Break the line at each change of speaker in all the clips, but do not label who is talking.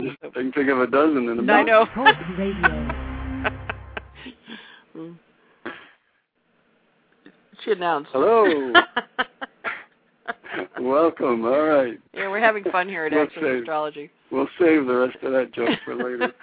I can think of a dozen in a minute.
I know. She announced.
Hello. Welcome. All right.
Yeah, we're having fun here at Access Astrology.
We'll save the rest of that joke for later.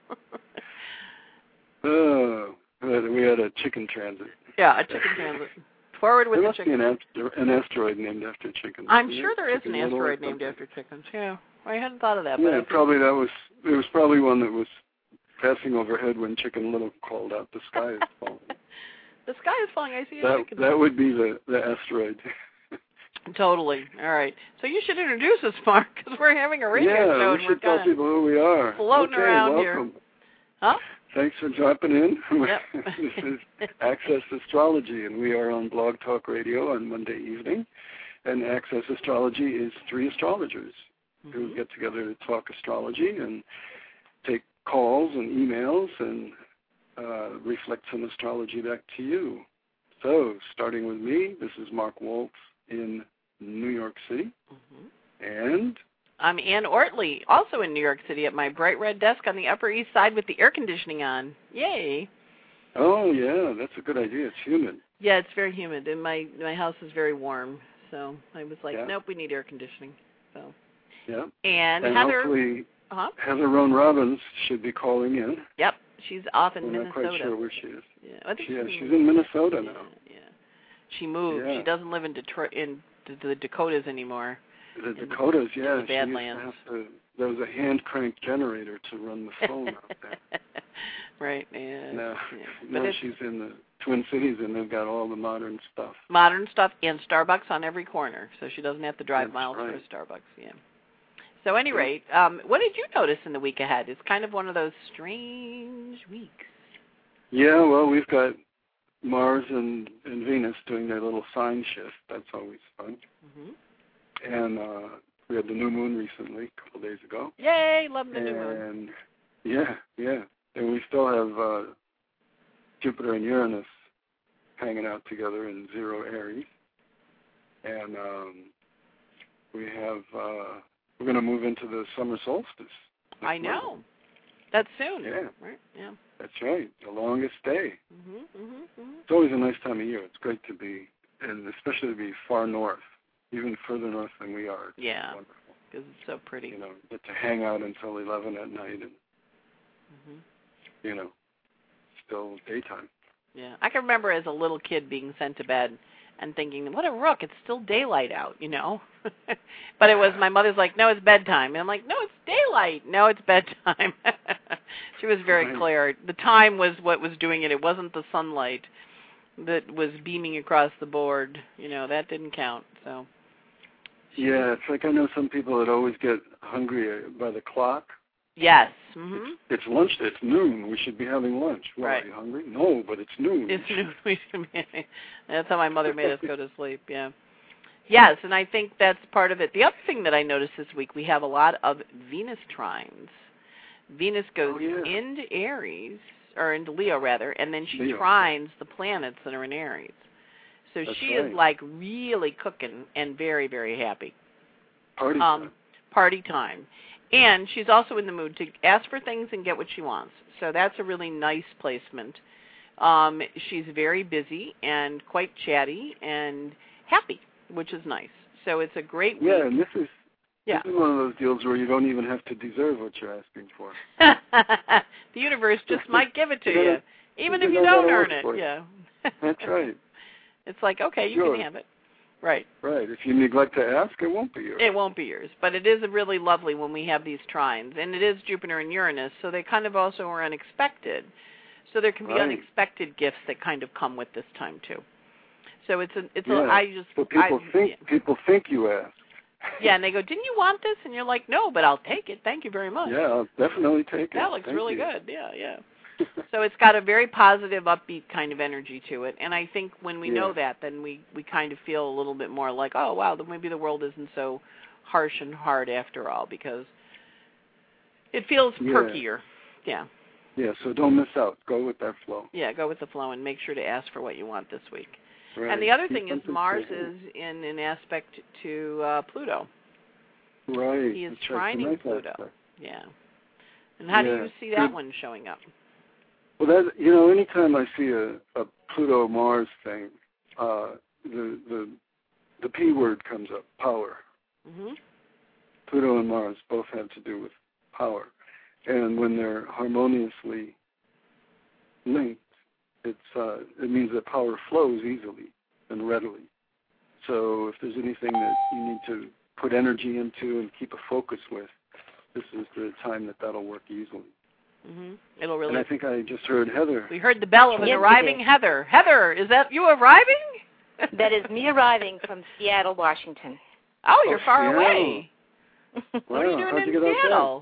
Oh, we had a chicken transit.
Yeah, a chicken transit. Forward with the chicken.
There must be an asteroid named after chickens.
I'm sure there is an asteroid named after chickens. Yeah, I hadn't thought of that.
Yeah, probably it was probably one that was passing overhead when Chicken Little called out, "The sky is falling."
The sky is falling. I see a chicken.
That would be the asteroid.
Totally. All right. So you should introduce us, Mark, because we're having a radio show.
Yeah, we should tell people who we are.
Floating around
welcome.
here. Huh?
Thanks for dropping in.
Yep.
This is Access Astrology, and we are on Blog Talk Radio on Monday evening. And Access Astrology is 3 astrologers who get together to talk astrology and take calls and emails and reflect some astrology back to you. So, starting with me, this is Mark Waltz in New York City. And
I'm Ann Ortley, also in New York City, at my bright red desk on the Upper East Side with the air conditioning on. Yay!
Oh, yeah, that's a good idea. It's humid.
Yeah, it's very humid, and my house is very warm. So I was like, nope, we need air conditioning. So.
Yeah.
And Heather.
Hopefully Heather Roan Robbins should be calling in.
Yep, she's off in Minnesota.
I'm not quite sure where she is.
Yeah,
she's in Minnesota now.
Yeah. She moved. Yeah. She doesn't live in Detroit, in the Dakotas anymore.
The Dakotas, yeah.
The Badlands.
There was a hand-cranked generator to run the phone out there.
Right. Yeah.
Now she's in the Twin Cities, and they've got all the modern stuff.
Modern stuff and Starbucks on every corner, so she doesn't have to drive miles for a Starbucks. Yeah. So, at any rate, what did you notice in the week ahead? It's kind of one of those strange weeks. Yeah,
well, we've got Mars and Venus doing their little sign shift. That's always fun. And we had the new moon recently, a couple days ago.
Yay, love the new moon.
And yeah. And we still have Jupiter and Uranus hanging out together in 0 Aries. And we have, we're going to move into the summer solstice.
I know. Month. That's soon.
Yeah.
Right? Yeah.
That's right. The longest day. It's always a nice time of year. It's great to be, and especially to be far north, even further north than we are.
Yeah. Wonderful. Because it's so pretty.
Get to hang out until 11 at night and, still daytime.
Yeah. I can remember as a little kid being sent to bed and thinking, what a rook, it's still daylight out, But it was, my mother's like, no, it's bedtime. And I'm like, no, it's daylight. No, it's bedtime. She was very clear. The time was what was doing it. It wasn't the sunlight that was beaming across the board. That didn't count. So.
Yeah, it's like I know some people that always get hungry by the clock.
Yes.
It's lunch. It's noon. We should be having lunch.
Right.
Are you hungry? No, but it's noon.
It's noon. We should be. That's how my mother made us go to sleep. Yeah. Yes, and I think that's part of it. The other thing that I noticed this week, we have a lot of Venus trines. Venus goes into Aries, or into Leo rather, and then she trines the planets that are in Aries. So she is like really cooking and very, very happy.
Party time.
Party time. And she's also in the mood to ask for things and get what she wants. So that's a really nice placement. She's very busy and quite chatty and happy, which is nice. So it's a great week.
Yeah, and this is one of those deals where you don't even have to deserve what you're asking for.
The universe just might give it to you, even if you don't earn it. Yeah.
That's right.
It's like, okay, you can have it. Right.
Right. If you neglect to ask, it won't be yours.
It won't be yours. But it is really lovely when we have these trines. And it is Jupiter and Uranus, so they kind of also are unexpected. So there can be unexpected gifts that kind of come with this time, too. So
people think you asked.
Yeah, and they go, didn't you want this? And you're like, no, but I'll take it. Thank you very much.
Yeah, I'll definitely take it.
That looks really good. Yeah. So it's got a very positive, upbeat kind of energy to it. And I think when we know that, then we kind of feel a little bit more like, oh, wow, then maybe the world isn't so harsh and hard after all, because it feels perkier. Yeah.
Yeah, so don't miss out. Go with that flow.
Yeah, go with the flow and make sure to ask for what you want this week.
Right.
And the other thing is Mars is in an aspect to Pluto.
Right.
He is trining Pluto.
Aspect.
Yeah. And how do you see that one showing up?
Well, that, you know, anytime I see a Pluto-Mars thing, the P word comes up, power.
Mm-hmm.
Pluto and Mars both have to do with power. And when they're harmoniously linked, it means that power flows easily and readily. So if there's anything that you need to put energy into and keep a focus with, this is the time that'll work easily.
Mm-hmm. It'll really.
And I think I just heard Heather.
We heard the bell of an arriving Heather. Heather, is that you arriving?
That is me arriving from Seattle, Washington.
Oh, you're far
Seattle.
away.
Wow,
What are you doing
how'd you
in
get
Seattle?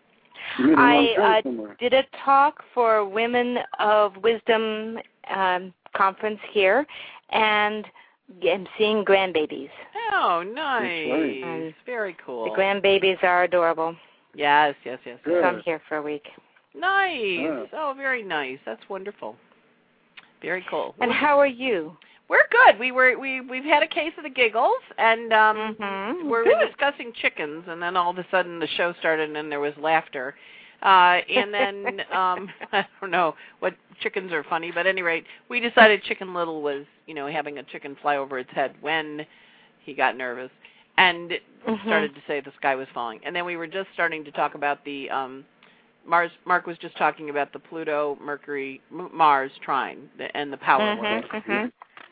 I did a talk for Women of Wisdom conference here, and I'm seeing grandbabies.
Oh, nice.
Right.
Very cool.
The grandbabies are adorable.
Yes.
So I'm here for a week.
Nice.
Yeah.
Oh, very nice. That's wonderful. Very cool.
And how are you?
We're good. We've had a case of the giggles, and we're discussing chickens, and then all of a sudden the show started, and then there was laughter, and then I don't know what chickens are funny, but at any rate, we decided Chicken Little was having a chicken fly over its head when he got nervous, and started to say the sky was falling, and then we were just starting to talk about the Mars. Mark was just talking about the Pluto, Mercury, Mars trine and the power one.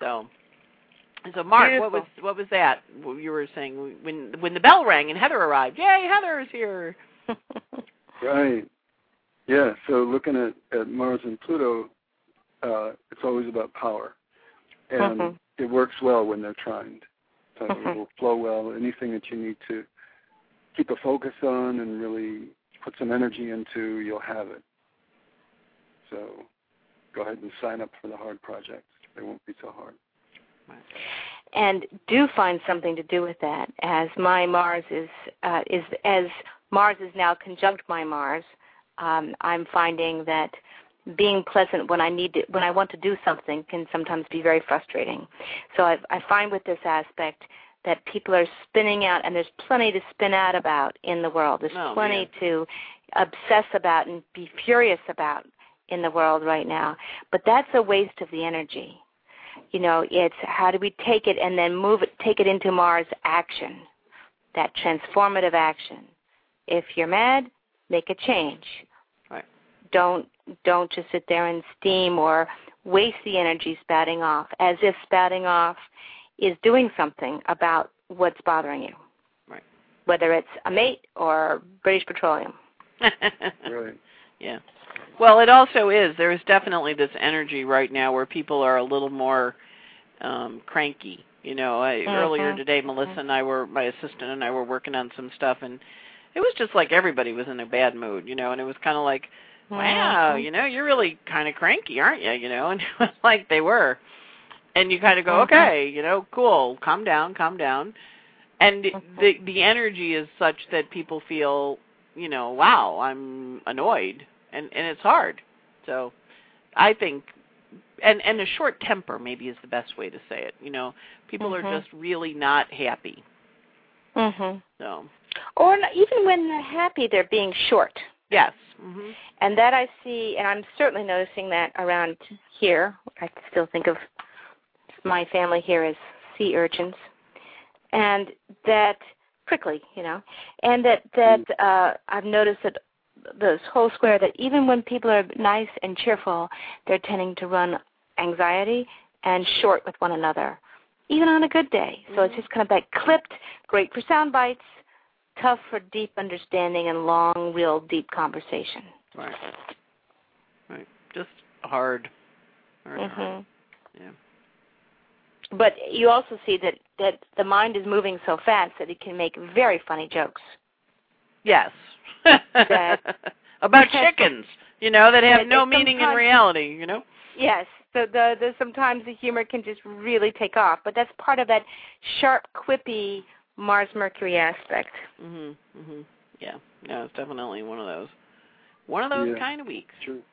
So Mark,
beautiful.
what was that? You were saying when the bell rang and Heather arrived. Yay, Heather is here.
Right. Yeah. So looking at Mars and Pluto, it's always about power, and it works well when they're trined. So it will flow well. Anything that you need to keep a focus on and really put some energy into, you'll have it. So go ahead and sign up for the hard projects. They won't be so hard.
And do find something to do with that, as my Mars as Mars is now conjunct my Mars. I'm finding that being pleasant when I want to do something can sometimes be very frustrating. So I find with this aspect that people are spinning out, and there's plenty to spin out about in the world. There's plenty to obsess about and be furious about in the world right now. But that's a waste of the energy. It's how do we take it and then take it into Mars action, that transformative action. If you're mad, make a change.
Right.
Don't just sit there and steam or waste the energy spouting off, as if spouting off is doing something about what's bothering you.
Right.
Whether it's a mate or British Petroleum.
Right.
Yeah. Well, it also is. There is definitely this energy right now where people are a little more cranky. Earlier today, Melissa and my assistant and I were working on some stuff, and it was just like everybody was in a bad mood, and it was kind of like, wow, you're really kind of cranky, aren't you? And it was like they were. And you kind of go, okay, cool, calm down. And the energy is such that people feel, wow, I'm annoyed. And it's hard. So I think, and a short temper maybe is the best way to say it. People are just really not happy. So.
Or even when they're happy, they're being short.
Yes.
And that I see, and I'm certainly noticing that around here. I still think of my family here as sea urchins. And that prickly, and that I've noticed that this whole square, that even when people are nice and cheerful, they're tending to run anxiety and short with one another, even on a good day. So it's just kind of that clipped, great for sound bites, tough for deep understanding and long, real deep conversation.
Right. Just hard. Hard. Yeah.
But you also see that the mind is moving so fast that it can make very funny jokes.
Yes. About chickens, that have no meaning in reality,
Yes. So sometimes the humor can just really take off, but that's part of that sharp, quippy Mars-Mercury aspect.
Yeah. No, it's definitely one of those kind of weeks.
True.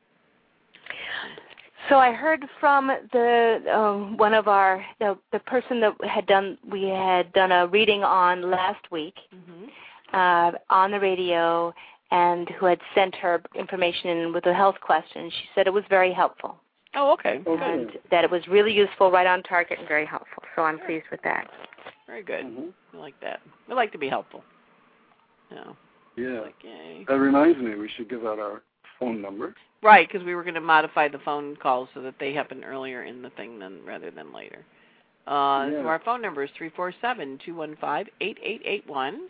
So I heard from one of the person that we had done a reading on last week on the radio, and who had sent her information in with a health question. She said it was very helpful.
Oh, okay.
And that it was really useful, right on target, and very helpful. So I'm pleased with that.
Very good. I like that. We like to be helpful.
Yeah.
Okay.
That reminds me, we should give out our phone number.
Right, because we were going to modify the phone calls so that they happen earlier in the thing rather than later. So our phone number is 347-215-8881.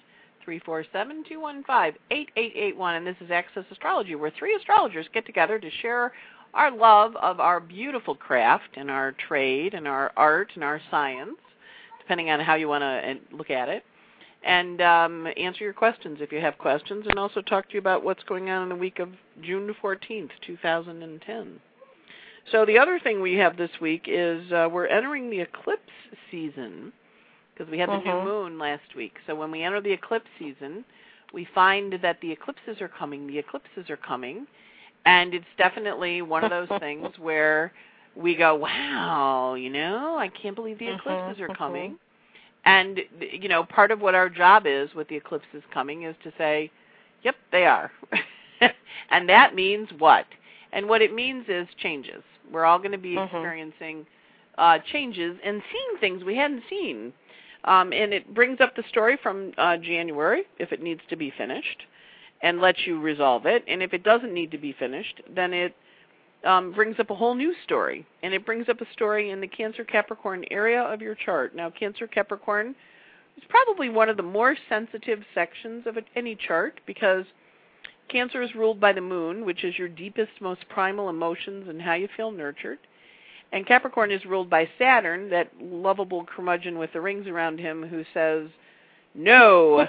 347-215-8881, and this is Access Astrology, where three astrologers get together to share our love of our beautiful craft and our trade and our art and our science, depending on how you want to look at it, and answer your questions if you have questions, and also talk to you about what's going on in the week of June the 14th, 2010. So the other thing we have this week is we're entering the eclipse season, because we had the new moon last week. So when we enter the eclipse season, we find that the eclipses are coming, and it's definitely one of those things where we go, wow, I can't believe the eclipses are coming. And, part of what our job is with the eclipses coming is to say, yep, they are. And that means what? And what it means is changes. We're all going to be experiencing changes and seeing things we hadn't seen. And it brings up the story from January, if it needs to be finished, and lets you resolve it. And if it doesn't need to be finished, then it brings up a whole new story. And it brings up a story in the Cancer-Capricorn area of your chart. Now, Cancer-Capricorn is probably one of the more sensitive sections of any chart, because Cancer is ruled by the moon, which is your deepest, most primal emotions and how you feel nurtured. And Capricorn is ruled by Saturn, that lovable curmudgeon with the rings around him who says, no.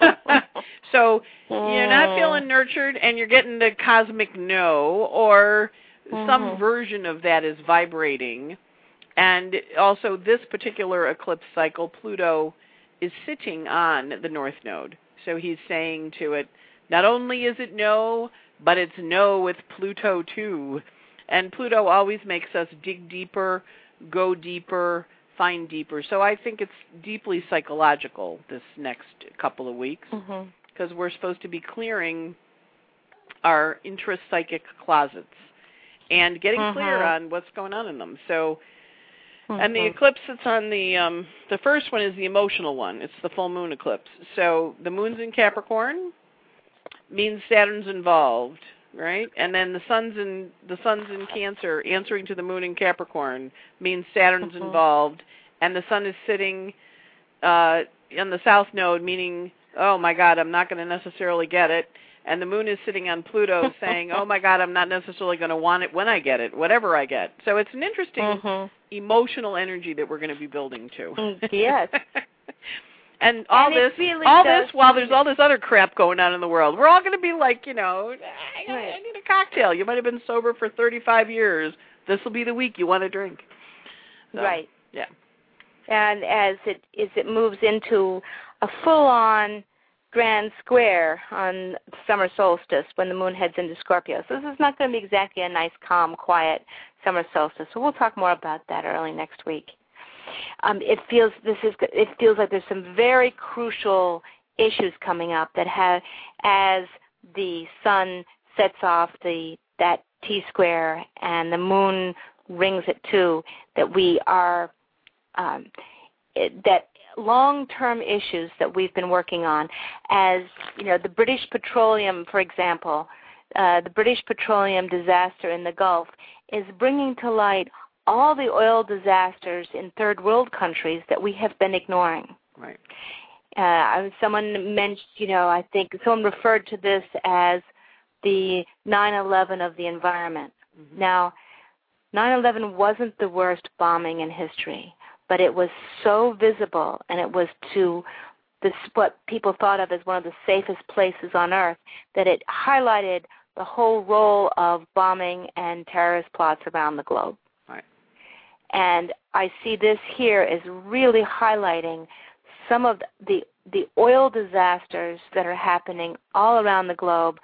So you're not feeling nurtured and you're getting the cosmic no, or some version of that is vibrating. And also this particular eclipse cycle, Pluto is sitting on the North Node. So he's saying to it, not only is it no, but it's no with Pluto too. And Pluto always makes us dig deeper, go deeper, find deeper. So I think it's deeply psychological this next couple of weeks, because we're supposed to be clearing our intrapsychic closets and getting clear on what's going on in them. So, and the eclipse that's on the first one is the emotional one. It's the full moon eclipse. So the moon's in Capricorn, means Saturn's involved. Right, and then the sun's in Cancer, answering to the moon in Capricorn, means Saturn's involved, and the sun is sitting in the South Node, meaning, oh my God, I'm not going to necessarily get it, and the moon is sitting on Pluto, saying, oh my God, I'm not necessarily going to want it when I get it, whatever I get. So it's an interesting emotional energy that we're going to be building to.
Yes.
And all this while there's all this other crap going on in the world. We're all going to be like, I need a cocktail. You might have been sober for 35 years. This will be the week you want to drink. So,
right.
Yeah.
And as it moves into a full-on grand square on summer solstice when the moon heads into Scorpio. So this is not going to be exactly a nice, calm, quiet summer solstice. So we'll talk more about that early next week. It feels like there's some very crucial issues coming up that as the sun sets off that T-square and the moon rings it too, that we are that long-term issues that we've been working on, as the British Petroleum, for example, the British Petroleum disaster in the Gulf is bringing to light all the oil disasters in third world countries that we have been ignoring.
Right.
Someone mentioned, I think someone referred to this as the 9/11 of the environment. Now, 9/11 wasn't the worst bombing in history, but it was so visible, and it was to what people thought of as one of the safest places on earth, that it highlighted the whole role of bombing and terrorist plots around the globe.
Right.
And I see this here as really highlighting some of the oil disasters that are happening all around the globe.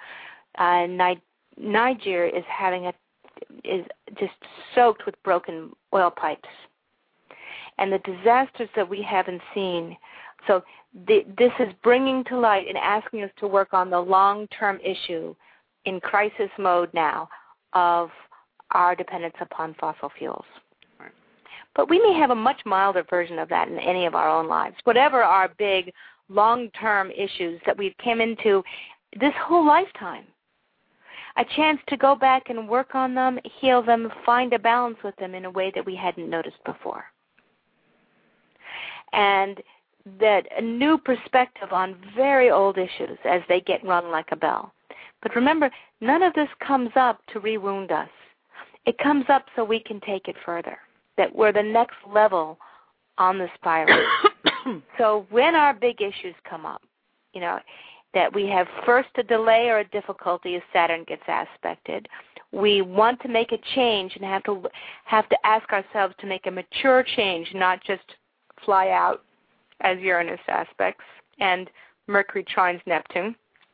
Niger is just soaked with broken oil pipes. And the disasters that we haven't seen So this is bringing to light and asking us to work on the long-term issue in crisis mode now of our dependence upon fossil fuels.
Right.
But we may have a much milder version of that in any of our own lives. Whatever our big long-term issues that we've come into this whole lifetime, a chance to go back and work on them, heal them, find a balance with them in a way that we hadn't noticed before. And that a new perspective on very old issues as they get rung like a bell. But remember, none of this comes up to re-wound us. It comes up so we can take it further, that we're the next level on the spiral. So when our big issues come up, that we have first a delay or a difficulty as Saturn gets aspected, we want to make a change and have to ask ourselves to make a mature change, not just fly out as Uranus aspects and Mercury trines Neptune.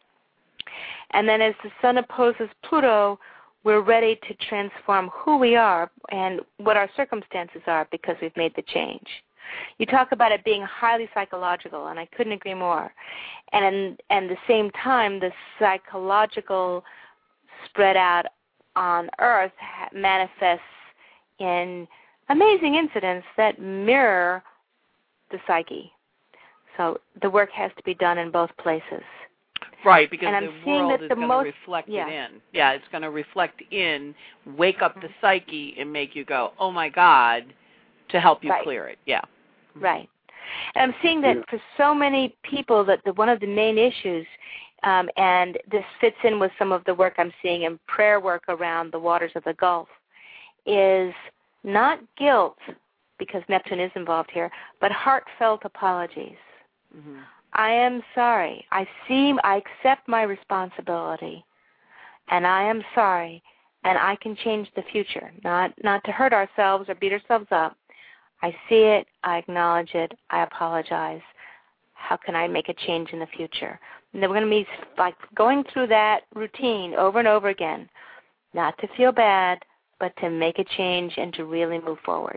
And then as the Sun opposes Pluto, we're ready to transform who we are and what our circumstances are because we've made the change. You talk about it being highly psychological, and I couldn't agree more. And at the same time, the psychological spread out on Earth manifests in amazing incidents that mirror the psyche. So the work has to be done in both places.
Right, because
and
the world is going to reflect it in. Yeah, it's going to reflect in, wake up the psyche and make you go, oh, my God, to help you clear it. Yeah.
Right. And I'm seeing that for so many people that one of the main issues, and this fits in with some of the work I'm seeing in prayer work around the waters of the Gulf, is not guilt, because Neptune is involved here, but heartfelt apologies. Mm-hmm. I am sorry. I accept my responsibility, and I am sorry, and I can change the future, not to hurt ourselves or beat ourselves up. I see it, I acknowledge it, I apologize. How can I make a change in the future? And then we're going to be like going through that routine over and over again, not to feel bad, but to make a change and to really move forward.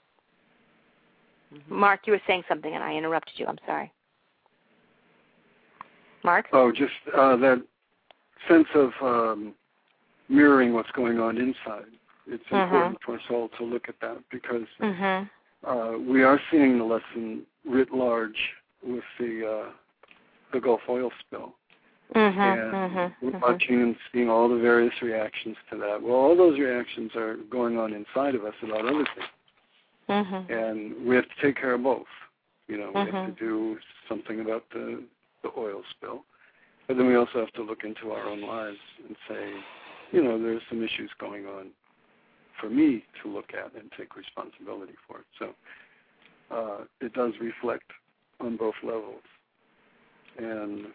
Mm-hmm. Mark, you were saying something and I interrupted you. I'm sorry. Mark?
Oh, just that sense of mirroring what's going on inside. It's important for us all to look at that because we are seeing the lesson writ large with the Gulf oil spill. And we're watching and seeing all the various reactions to that. Well, all those reactions are going on inside of us about other things. And we have to take care of both. We have to do something about the oil spill. But then we also have to look into our own lives and say, there's some issues going on for me to look at and take responsibility for it. So it does reflect on both levels. And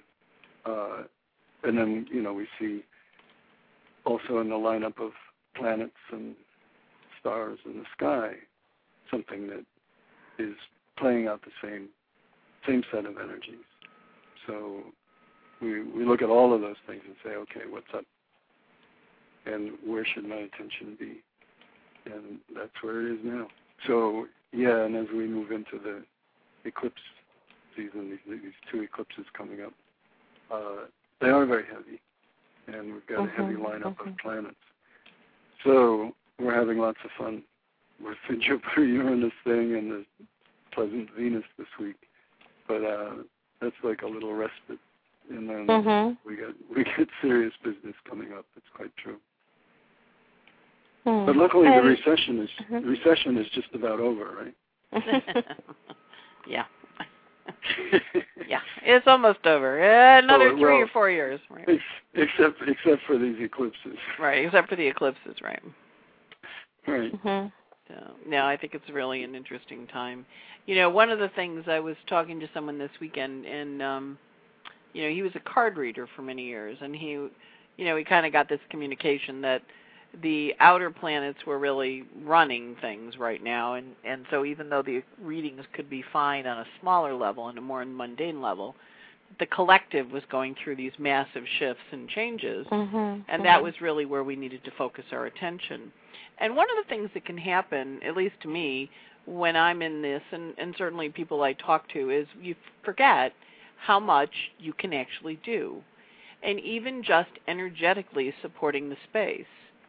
then, we see also in the lineup of planets and stars in the sky something that is playing out the same set of energies. So we look at all of those things and say, okay, what's up? And where should my attention be? And that's where it is now. So, and as we move into the eclipse season, these two eclipses coming up, they are very heavy, and we've got a heavy lineup of planets. So we're having lots of fun with the Jupiter-Uranus thing and the pleasant Venus this week. But that's like a little respite, and then we get serious business coming up. It's quite true. But luckily, the recession is just about over, right?
Yeah. Yeah, it's almost over. Another 3 or 4 years. Right.
Except for these eclipses.
Right, except for the eclipses, right.
Right.
So, no, I think it's really an interesting time. One of the things, I was talking to someone this weekend, and, he was a card reader for many years, and he kind of got this communication that the outer planets were really running things right now, and so even though the readings could be fine on a smaller level and a more mundane level, the collective was going through these massive shifts and changes, and that was really where we needed to focus our attention. And one of the things that can happen, at least to me, when I'm in this, and certainly people I talk to, is you forget how much you can actually do. And even just energetically supporting the space,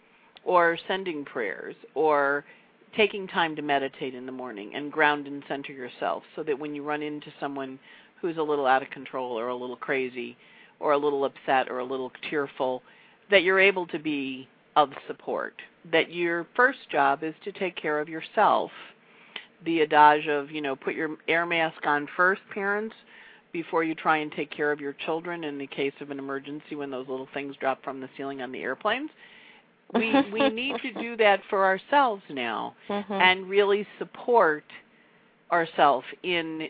or sending prayers, or taking time to meditate in the morning and ground and center yourself, so that when you run into someone who's a little out of control or a little crazy or a little upset or a little tearful, that you're able to be of support, that your first job is to take care of yourself. The adage of, put your air mask on first, parents, before you try and take care of your children in the case of an emergency when those little things drop from the ceiling on the airplanes. We need to do that for ourselves now, and really support ourselves in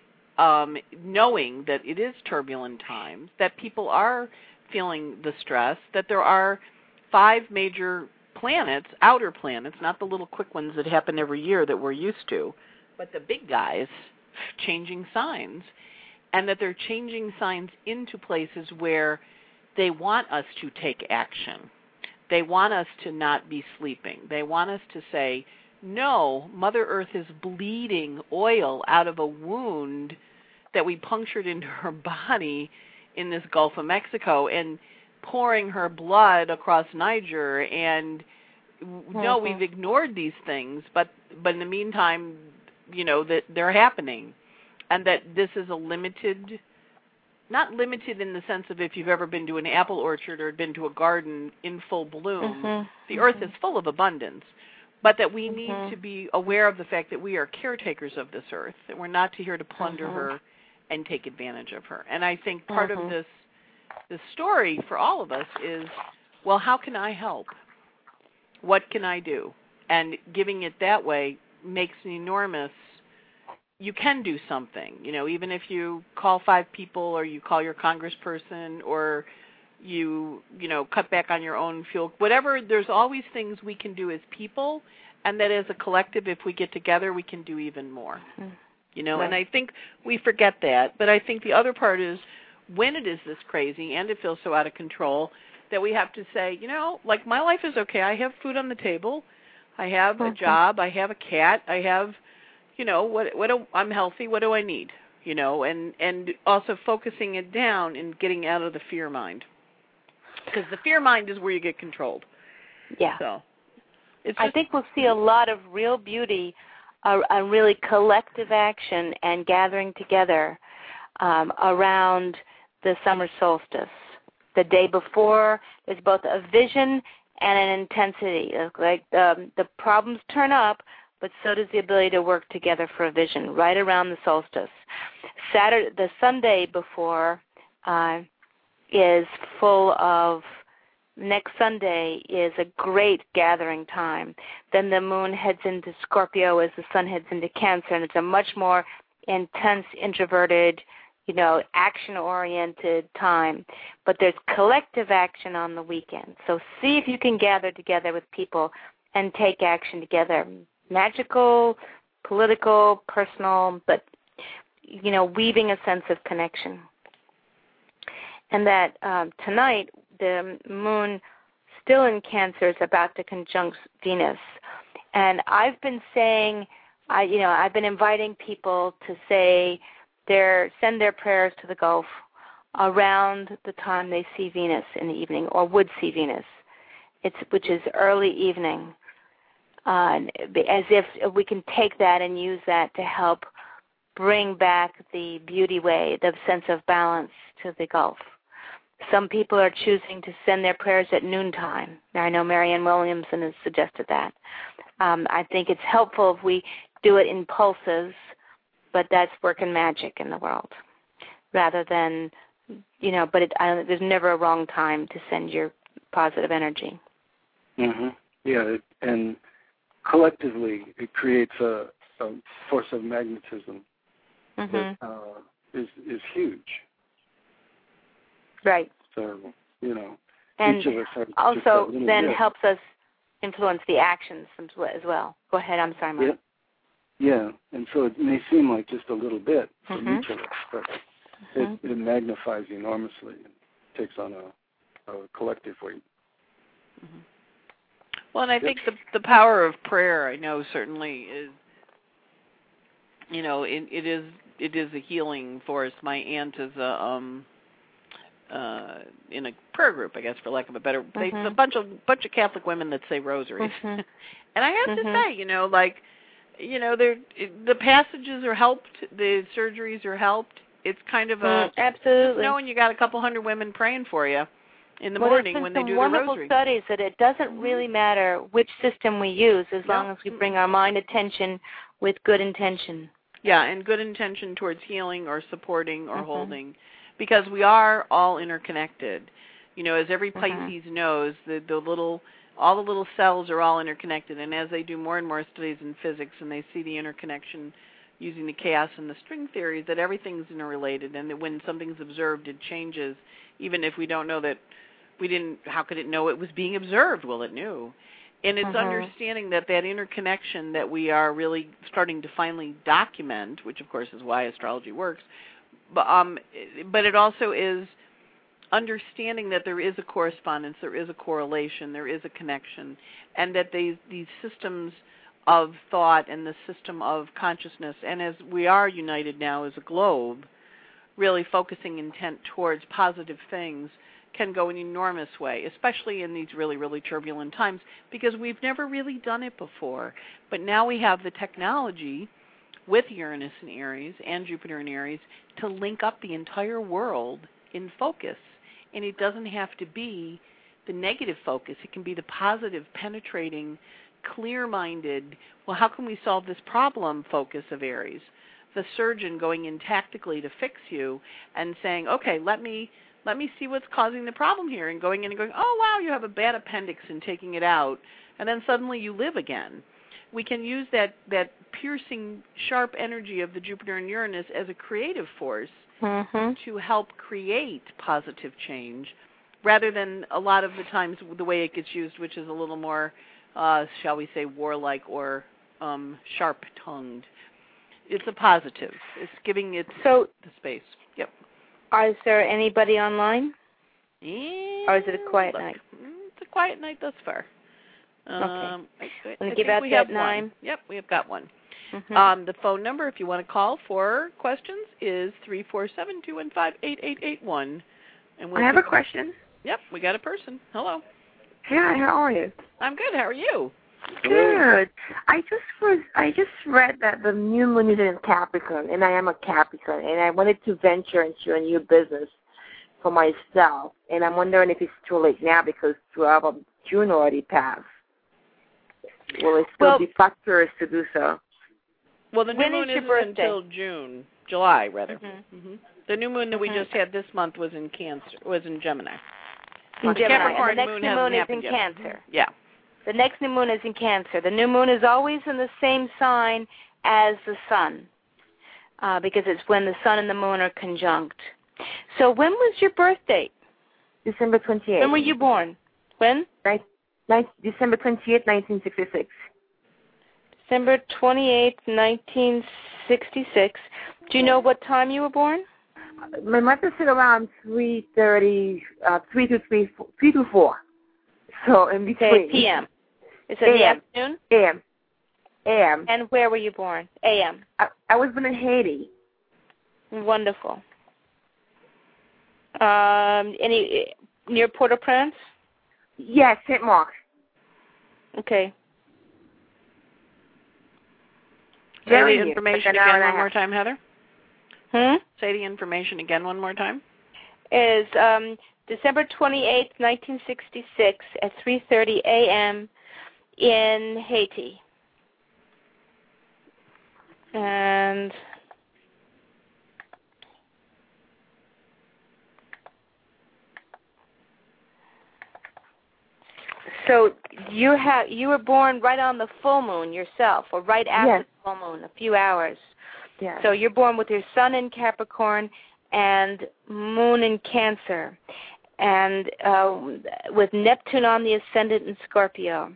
knowing that it is turbulent times, that people are feeling the stress, that there are 5 major planets, outer planets, not the little quick ones that happen every year that we're used to, but the big guys changing signs, and that they're changing signs into places where they want us to take action. They want us to not be sleeping. They want us to say, no, Mother Earth is bleeding oil out of a wound that we punctured into her body in this Gulf of Mexico, and pouring her blood across Niger. And no, we've ignored these things, but in the meantime, that they're happening, and that this is a limited, not limited in the sense of if you've ever been to an apple orchard or been to a garden in full bloom, the earth is full of abundance, but that we need to be aware of the fact that we are caretakers of this earth, that we're not here to plunder her and take advantage of her. And I think part of this story for all of us is, well, how can I help? What can I do? And giving it that way makes an enormous, you can do something, even if you call 5 people, or you call your congressperson, or you cut back on your own fuel, whatever. There's always things we can do as people, and that as a collective, if we get together, we can do even more. Right. And I think we forget that. But I think the other part is, when it is this crazy and it feels so out of control, that we have to say, like, my life is okay. I have food on the table. I have a job. I have a cat. I have, I'm healthy. What do I need? And also focusing it down and getting out of the fear mind. Because the fear mind is where you get controlled.
Yeah.
So
I think we'll see a lot of real beauty, a really collective action and gathering together around the summer solstice. The day before, there's both a vision and an intensity. Like the problems turn up, but so does the ability to work together for a vision right around the solstice. The Sunday before is full of, next Sunday is a great gathering time. Then the moon heads into Scorpio as the sun heads into Cancer, and it's a much more intense, introverted, action-oriented time. But there's collective action on the weekend. So see if you can gather together with people and take action together. Magical, political, personal, but, weaving a sense of connection. And that tonight, the moon still in Cancer is about to conjunct Venus. And I've been saying, I've been inviting people to say send their prayers to the Gulf around the time they see Venus in the evening, or would see Venus, which is early evening, as if we can take that and use that to help bring back the beauty way, the sense of balance to the Gulf. Some people are choosing to send their prayers at noontime. Now, I know Marianne Williamson has suggested that. I think it's helpful if we do it in pulses, but that's working magic in the world, rather than, but there's never a wrong time to send your positive energy.
Yeah, and collectively it creates a force of magnetism that is huge.
Right.
So,
and
each of us have
also then helps us influence the actions as well. Go ahead. I'm sorry, Mark.
Yeah, and so it may seem like just a little bit from each of us, but it magnifies enormously and takes on a collective weight.
Mm-hmm. Well, and I think the power of prayer, I know, certainly is, it is a healing force. My aunt is in a prayer group, I guess, for lack of a better. It's a bunch of Catholic women that say rosaries, and I have to say, the passages are helped, the surgeries are helped. It's kind of
absolutely.
Just knowing you got a couple hundred women praying for you in the morning when they do the rosary.
There's been some wonderful studies that it doesn't really matter which system we use as long as we bring our mind attention with good intention. Yeah, and good intention towards healing or supporting or holding, because we are all interconnected. As every Pisces knows, all the little cells are all interconnected, and as they do more and more studies in physics and they see the interconnection using the chaos and the string theory, that everything's interrelated, and that when something's observed, it changes, even if we don't know that how could it know it was being observed? Well, it knew. And it's understanding that interconnection that we are really starting to finally document, which of course is why astrology works, but it also is understanding that there is a correspondence, there is a correlation, there is a connection, and that these systems of thought and the system of consciousness, and as we are united now as a globe, really focusing intent towards positive things, can go an enormous way, especially in these really, really turbulent times, because we've never really done it before. But now we have the technology with Uranus in Aries and Jupiter in Aries to link up the entire world in focus. And it doesn't have to be the negative focus. It can be the positive, penetrating, clear-minded, well, how can we solve this problem focus of Aries? The surgeon going in tactically to fix you and saying, okay, let me see what's causing the problem here, and going in and going, oh, wow, you have a bad appendix, and taking it out, and then suddenly you live again. We can use that piercing, sharp energy of the Jupiter and Uranus as a creative force to help create positive change, rather than a lot of the times the way it gets used, which is a little more, shall we say, warlike or sharp-tongued. It's a positive. It's giving it the space. Yep. Is there anybody online? Or is it a quiet night? It's a quiet night thus far. Okay. Want to give out that 9? Yep, we have got one. The phone number, if you want to call for questions, is 347-215-8881. And I have a question. Yep, we got a person. Hello. Hi, how are you? I'm good. How are you? Good. I just read that the new moon is in Capricorn, and I am a Capricorn, and I wanted to venture into a new business for myself, and I'm wondering if it's too late now because 12 of June already passed. Will it still be factors to do so? Well, the new moon isn't until July, rather. The new moon that we just had this month was in Gemini. In Gemini, and the next new moon is in Cancer. Yeah. The next new moon is in Cancer. The new moon is always in the same sign as the sun, because it's when the sun and the moon are conjunct. So when was your birth date? December 28th. When were you born? When? December 28th, 1966. December 28th, 1966. Do you know what time you were born? My mother said around 3:30, 3 to 4. So in between. PM. Is it the afternoon? AM. And where were you born? AM. I was born in Haiti. Wonderful. Any near Port-au-Prince? Yes, St. Mark. Okay. Say the information again one more time, Heather. Say the information again one more time. Is December 28th, 1966 at 3:30 a.m. in Haiti. And so you were born right on the full moon yourself, or right after the full moon, a few hours. Yeah. So you're born with your sun in Capricorn and moon in Cancer, and with Neptune on the ascendant in Scorpio.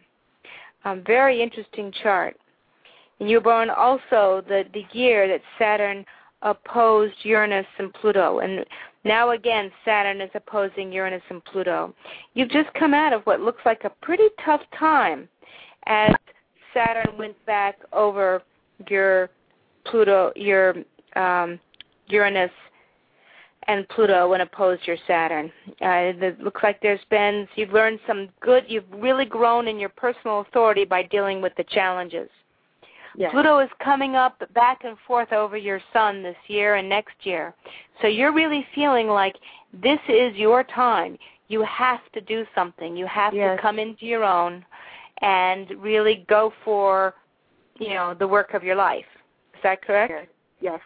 Very interesting chart. And you were born also the year that Saturn opposed Uranus and Pluto, and now again Saturn is opposing Uranus and Pluto. You've just come out of what looks like a pretty tough time as Saturn went back over your Pluto, your Uranus and Pluto, and opposed your Saturn. It looks like you've learned some good, you've really grown in your personal authority by dealing with the challenges. Yes. Pluto is coming up back and forth over your sun this year and next year. So you're really feeling like this is your time. You have to do something. You have to come into your own and really go for, the work of your life. Is that correct?
Yes.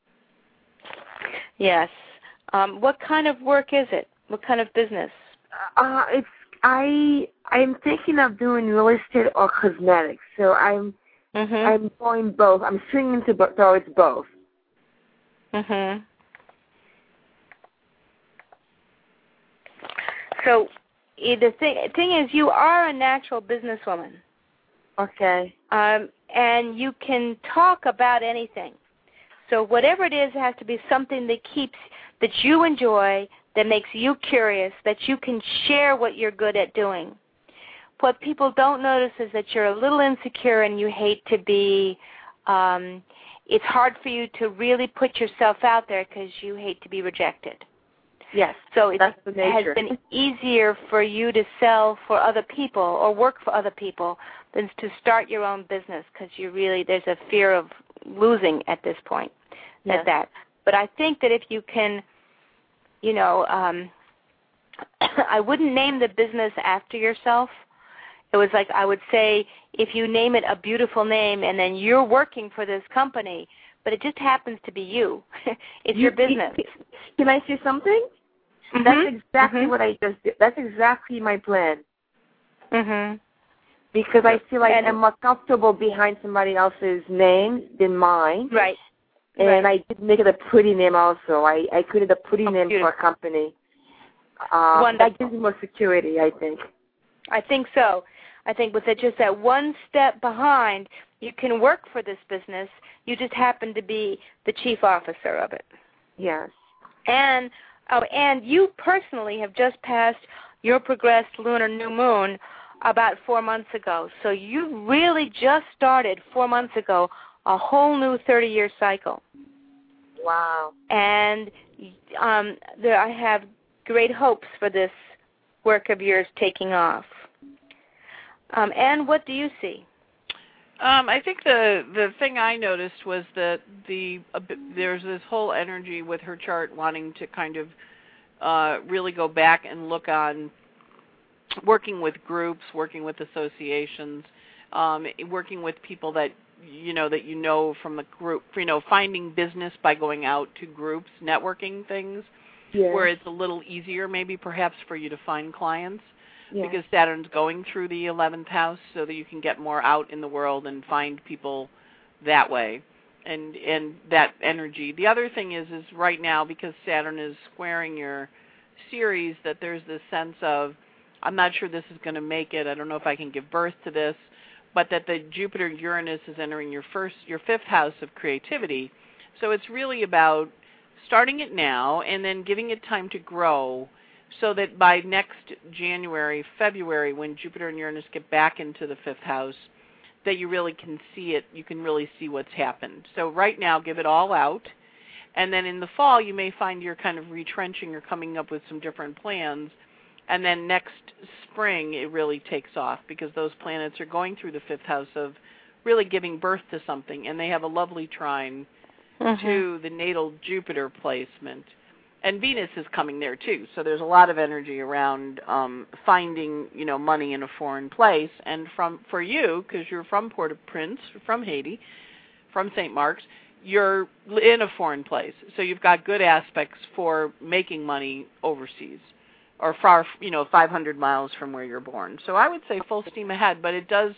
Yes. What kind of work is it? What kind of business?
I'm thinking of doing real estate or cosmetics. So I'm going both. I'm swinging towards both.
Mhm. So the thing is, you are a natural businesswoman.
Okay.
And you can talk about anything. So whatever it is, it has to be something that you enjoy, that makes you curious, that you can share what you're good at doing. What people don't notice is that you're a little insecure and you hate to be, it's hard for you to really put yourself out there because you hate to be rejected.
Yes,
so
that's the nature.
It has been easier for you to sell for other people or work for other people than to start your own business because there's a fear of losing at this point. At that. But I think that if you can, I wouldn't name the business after yourself. It was like I would say if you name it a beautiful name and then you're working for this company, but it just happens to be you. It's your business.
Can I say something? Mm-hmm. That's exactly what I just did. That's exactly my plan.
Mhm.
Because I feel like I'm more comfortable behind somebody else's name than mine.
Right.
And I did make it a pretty name also. I created a pretty name for a company. That gives me more security, I think.
I think so. I think with just that one step behind, you can work for this business. You just happen to be the chief officer of it.
Yes.
And you personally have just passed your progressed lunar new moon about 4 months ago. So you really just started 4 months ago a whole new 30-year cycle.
Wow.
And I have great hopes for this work of yours taking off. And what do you see?
I think the thing I noticed was that there's this whole energy with her chart wanting to kind of really go back and look on working with groups, working with associations, working with people that you know from the group, finding business by going out to groups, networking things, where it's a little easier maybe perhaps for you to find clients. Because Saturn's going through the 11th house so that you can get more out in the world and find people that way and that energy. The other thing is right now, because Saturn is squaring your series, that there's this sense of, I'm not sure this is going to make it, I don't know if I can give birth to this, but that the Jupiter-Uranus is entering your fifth house of creativity. So it's really about starting it now and then giving it time to grow, so that by next January, February, when Jupiter and Uranus get back into the fifth house, that you really can see it, you can really see what's happened. So right now, give it all out, and then in the fall, you may find you're kind of retrenching or coming up with some different plans, and then next spring, it really takes off, because those planets are going through the fifth house of really giving birth to something, and they have a lovely trine to the natal Jupiter placement. And Venus is coming there, too. So there's a lot of energy around finding, money in a foreign place. And for you, because you're from Port-au-Prince, from Haiti, from St. Mark's, you're in a foreign place. So you've got good aspects for making money overseas or far, 500 miles from where you're born. So I would say full steam ahead, but it does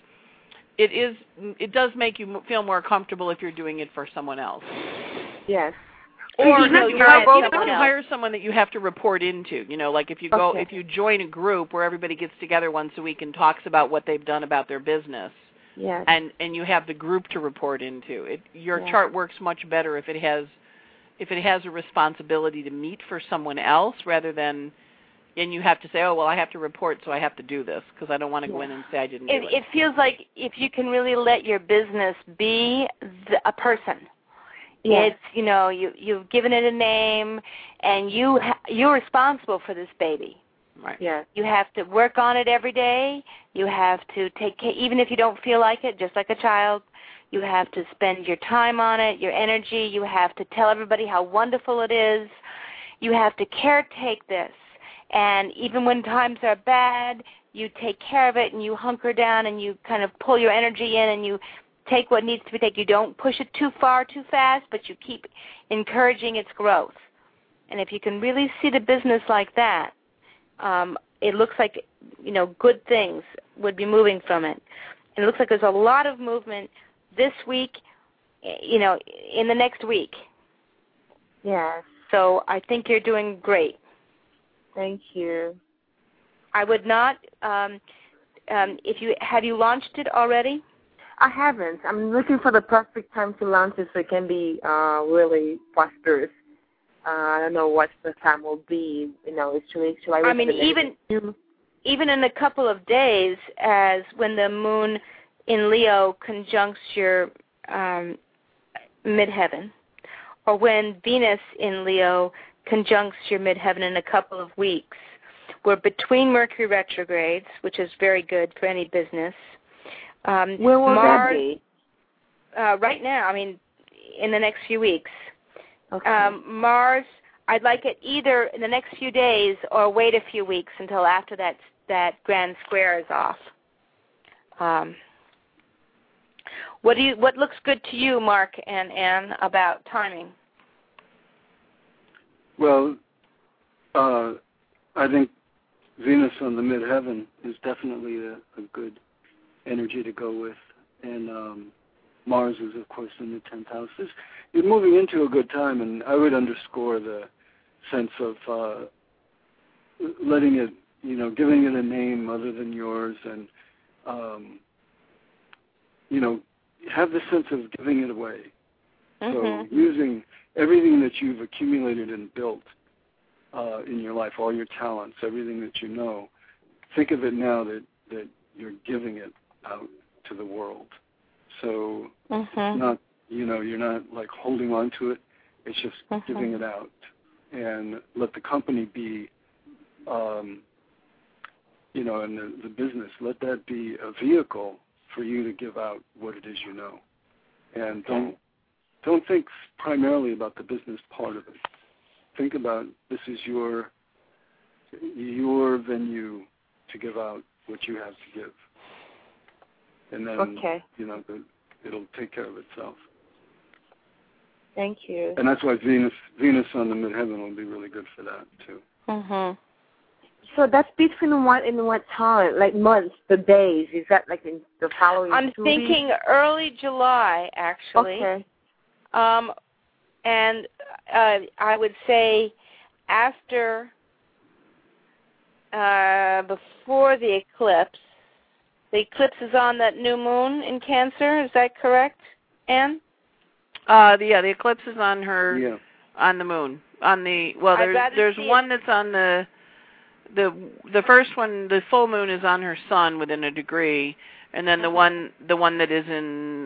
make you feel more comfortable if you're doing it for someone else.
Yes.
Or you can hire someone that you have to report into. Like if you join a group where everybody gets together once a week and talks about what they've done about their business.
Yes.
And you have the group to report into. Your chart works much better if it has if it has a responsibility to meet for someone else rather than, and you have to say, oh, well, I have to report, so I have to do this because I don't want to go in and say I didn't do it.
It feels like if you can really let your business be a person. It's, you've given it a name, and you're responsible for this baby.
Right.
Yeah. You have to work on it every day. You have to take care, even if you don't feel like it, just like a child. You have to spend your time on it, your energy. You have to tell everybody how wonderful it is. You have to caretake this. And even when times are bad, you take care of it and you hunker down and you kind of pull your energy in and you take what needs to be taken. You don't push it too far, too fast, but you keep encouraging its growth. And if you can really see the business like that, it looks like, good things would be moving from it. And it looks like there's a lot of movement this week, in the next week.
Yes.
So I think you're doing great.
Thank you.
I would not, have you launched it already?
I haven't. I'm looking for the perfect time to launch it so it can be really prosperous. I don't know what the time will be. Shall I
mean, even in a couple of days, as when the moon in Leo conjuncts your midheaven, or when Venus in Leo conjuncts your midheaven in a couple of weeks, we're between Mercury retrogrades, which is very good for any business.
Where will
Mars,
that be?
Right now, in the next few weeks.
Okay.
Mars, I'd like it either in the next few days or wait a few weeks until after that grand square is off. What looks good to you, Mark and Anne, about timing?
Well, I think Venus on the midheaven is definitely a good energy to go with, and Mars is, of course, in the 10th house. You're moving into a good time, and I would underscore the sense of letting it, giving it a name other than yours, and have the sense of giving it away. So using everything that you've accumulated and built in your life, all your talents, everything that you know, think of it now that you're giving it out to the world. So it's not, you're not like holding on to it. It's just giving it out. And let the company be, and the business, let that be a vehicle for you to give out what it is you know. And don't think primarily about the business part of it. Think about this is your venue to give out what you have to give. And then, it'll take care of itself.
Thank you.
And that's why Venus on the midheaven will be really good for that, too.
So that's between what and what time? Like months, the days? Is that like in the following
I'm thinking early July, actually.
Okay.
And I would say after, before the eclipse. The eclipse is on that new moon in Cancer. Is that correct, Anne?
The eclipse is on her, on the moon. There's one that's on the first one. The full moon is on her sun within a degree, and then the one that is in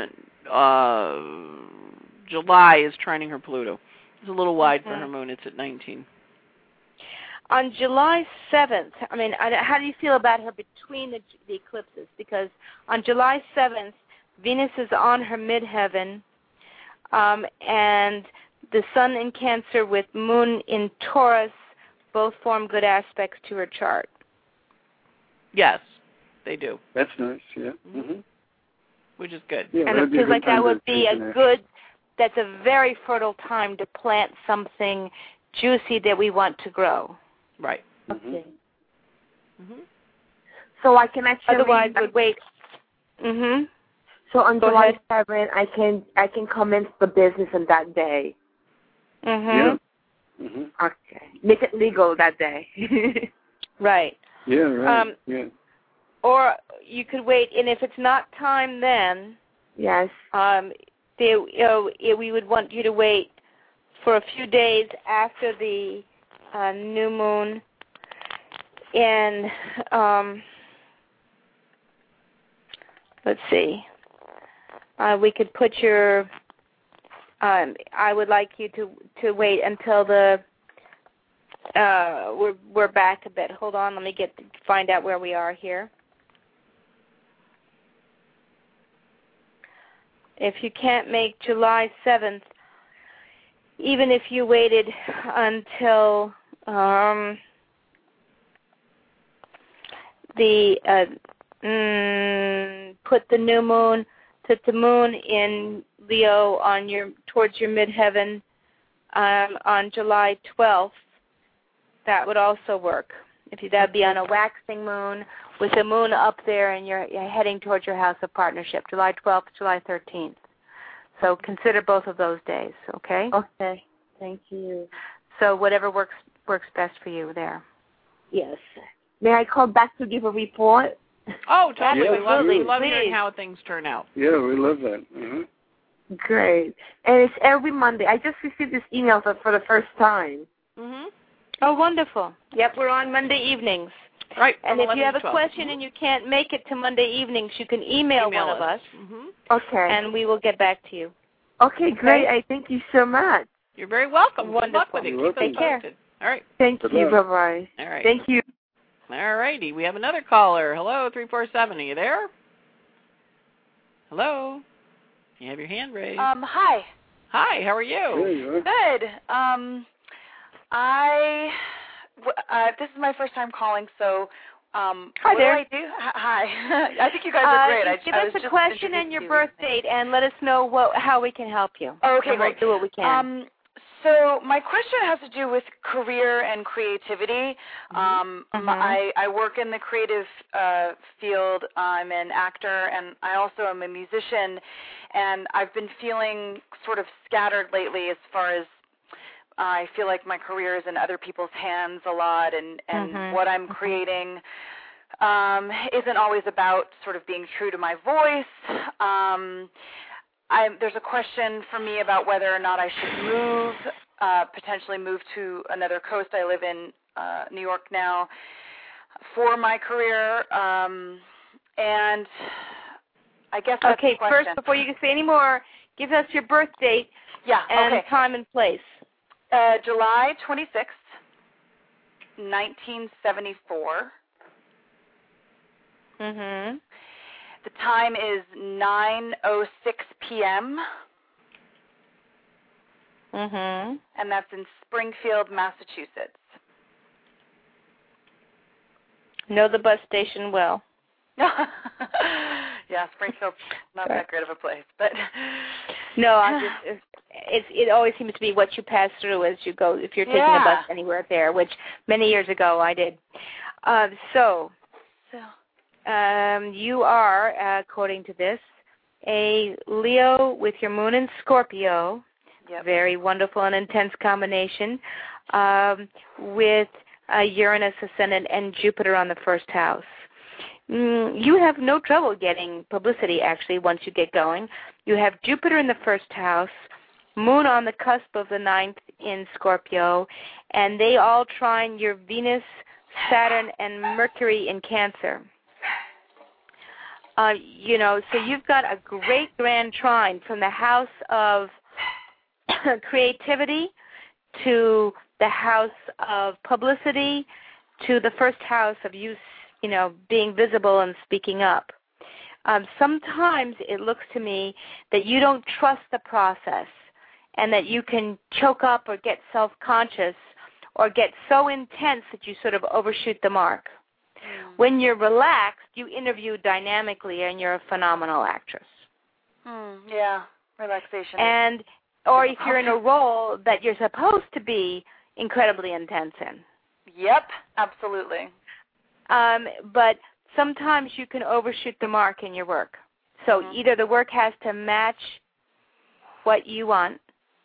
July is trining her Pluto. It's a little wide for her moon. It's at 19.
On July 7th, how do you feel about her between the eclipses? Because on July 7th, Venus is on her midheaven, and the sun in Cancer with moon in Taurus both form good aspects to her chart.
Yes, they do.
That's nice, yeah.
Which is good.
Yeah,
and it feels like that would be that's a very fertile time to plant something juicy that we want to grow.
Right.
Okay. So I can actually.
Otherwise, would wait.
So on July 7th, I can commence the business on that day.
Yeah.
Okay. Make it legal that day.
Right.
Yeah. Right.
Or you could wait, and if it's not time then.
Yes.
We would want you to wait for a few days after the new moon in, let's see, we could put your, I would like you to wait until the, we're back a bit. Hold on, let me find out where we are here. If you can't make July 7th, even if you waited until put the new moon, put the moon in Leo on towards your midheaven on July 12th, that would also work. That'd be on a waxing moon with the moon up there and you're heading towards your house of partnership, July 12th, July 13th. So consider both of those days, okay?
Okay. Thank you.
So whatever works best for you there.
Yes. May I call back to give a report?
Oh, totally.
Yes,
we love hearing how things turn out.
Yeah, we love that. Mm-hmm.
Great. And it's every Monday. I just received this email for the first time.
Mm-hmm.
Oh, wonderful. Yep, we're on Monday evenings.
Right.
And if you have a question and you can't make it to Monday evenings, you can email one of us.
Mm-hmm.
Okay.
And we will get back to you.
Okay, great. I thank you so much.
You're very welcome.
Wonderful.
Good luck with it. Keep us posted. All right.
Thank you. Bye-bye.
All right.
Thank you.
All righty. We have another caller. Hello, 347. Are you there? Hello? You have your hand raised.
Hi.
Hi, how are you?
There you are.
Good. This is my first time calling, so
Hi there.
What do I do? Hi. I think you guys are great.
Give us a question and your birth date, and let us know how we can help you.
Okay,
and we'll
great.
do what we can.
So my question has to do with career and creativity. I work in the creative field. I'm an actor, and I also am a musician, and I've been feeling sort of scattered lately as far as I feel like my career is in other people's hands a lot, and what I'm creating isn't always about sort of being true to my voice. There's a question for me about whether or not I should move, potentially move to another coast. I live in New York now for my career, and I guess that's the question.
First, before you can say any more, give us your birth date and time and place.
July 26th, 1974.
Mm-hmm.
The time is 9:06 p.m.
Mm-hmm.
And that's in Springfield, Massachusetts.
Know the bus station well.
Yeah, Springfield's not that great of a place, but
no, it always seems to be what you pass through as you go. If you're taking a bus anywhere there, which many years ago I did. You are, according to this, a Leo with your moon in Scorpio.
Yep.
Very wonderful and intense combination. With Uranus ascendant and Jupiter on the first house. You have no trouble getting publicity, actually, once you get going. You have Jupiter in the first house, Moon on the cusp of the 9th in Scorpio, and they all trine your Venus, Saturn, and Mercury in Cancer. So you've got a great grand trine from the house of creativity to the house of publicity to the first house of you being visible and speaking up. Sometimes it looks to me that you don't trust the process and that you can choke up or get self-conscious or get so intense that you sort of overshoot the mark. When you're relaxed, you interview dynamically and you're a phenomenal actress.
Yeah, relaxation.
Or if you're in a role that you're supposed to be incredibly intense in.
Yep, absolutely.
But sometimes you can overshoot the mark in your work. So either the work has to match what you want,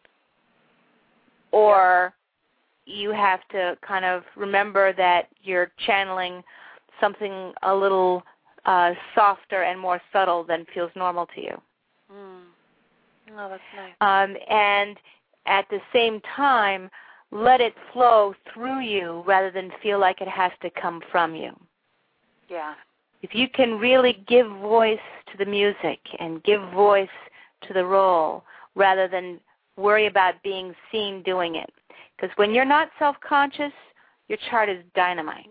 or you have to kind of remember that you're channeling something a little softer and more subtle than feels normal to you.
Oh, that's nice.
And at the same time, let it flow through you rather than feel like it has to come from you.
Yeah.
If you can really give voice to the music and give voice to the role rather than worry about being seen doing it. Because when you're not self-conscious, your chart is dynamite.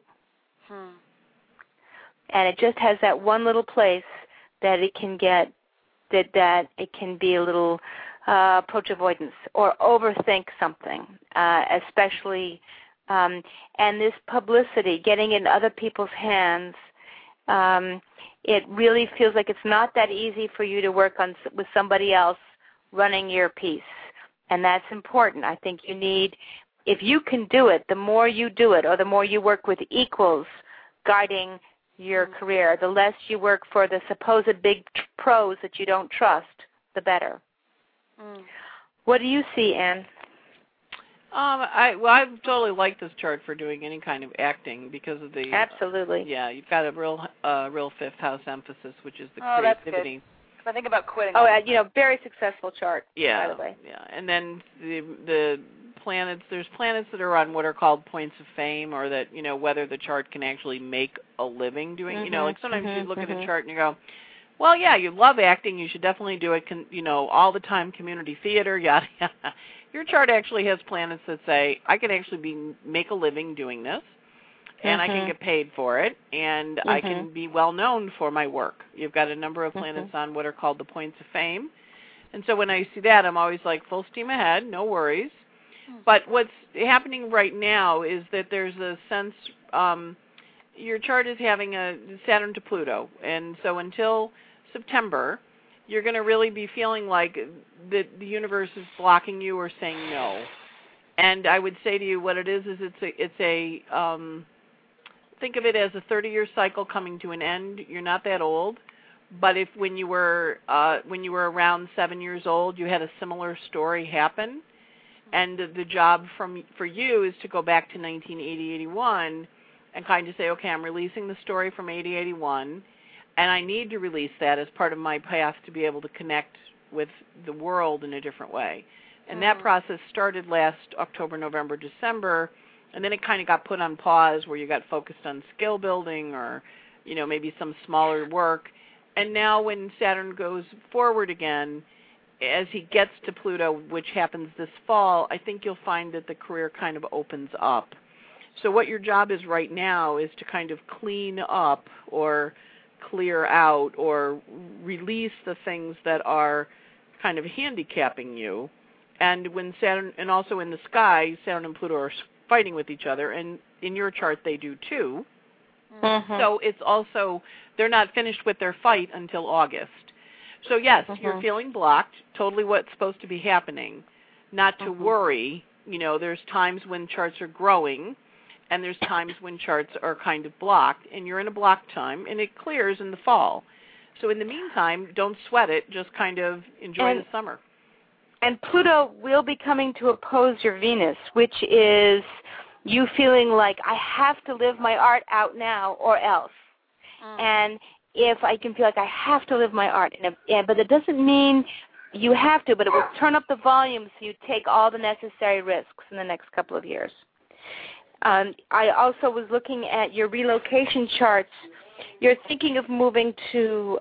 And it just has that one little place that it can get, that it can be a little approach avoidance or overthink something, especially, and this publicity, getting in other people's hands, it really feels like it's not that easy for you to work on with somebody else running your piece. And that's important. I think you need, if you can do it, the more you do it or the more you work with equals guiding your career, the less you work for the supposed big pros that you don't trust, the better. What do you see, Anne?
I totally like this chart for doing any kind of acting because of the
absolutely.
You've got a real fifth house emphasis, which is the creativity.
That's good. I think about quitting.
Very successful chart.
Yeah,
by the way.
Yeah, and then the planets. There's planets that are on what are called points of fame, or that whether the chart can actually make a living doing. Like sometimes you look at a chart and you go, well, yeah, you love acting. You should definitely do it. All the time, community theater, yada yada. Your chart actually has planets that say, I can actually make a living doing this, and I can get paid for it, and I can be well known for my work. You've got a number of planets on what are called the points of fame. And so when I see that, I'm always like, full steam ahead, no worries. But what's happening right now is that there's a sense, your chart is having a Saturn to Pluto, and so until September, you're going to really be feeling like the universe is blocking you or saying no. And I would say to you, what it is it's a think of it as a 30-year cycle coming to an end. You're not that old, but if when you were around 7 years old, you had a similar story happen, and the job for you is to go back to 1980-81 and kind of say, okay, I'm releasing the story from 80-81. And I need to release that as part of my path to be able to connect with the world in a different way. And that process started last October, November, December, and then it kind of got put on pause where you got focused on skill building or, maybe some smaller work. And now when Saturn goes forward again, as he gets to Pluto, which happens this fall, I think you'll find that the career kind of opens up. So what your job is right now is to kind of clean up or clear out or release the things that are kind of handicapping you. And when Saturn, and also in the sky, Saturn and Pluto are fighting with each other, and in your chart they do too. So it's also, they're not finished with their fight until August. So yes, you're feeling blocked, totally what's supposed to be happening. Not to worry, there's times when charts are growing, and there's times when charts are kind of blocked, and you're in a block time, and it clears in the fall. So in the meantime, don't sweat it. Just kind of enjoy the summer.
And Pluto will be coming to oppose your Venus, which is you feeling like, I have to live my art out now or else. And if I can feel like I have to live my art, but it doesn't mean you have to, but it will turn up the volume so you take all the necessary risks in the next couple of years. I also was looking at your relocation charts. You're thinking of moving to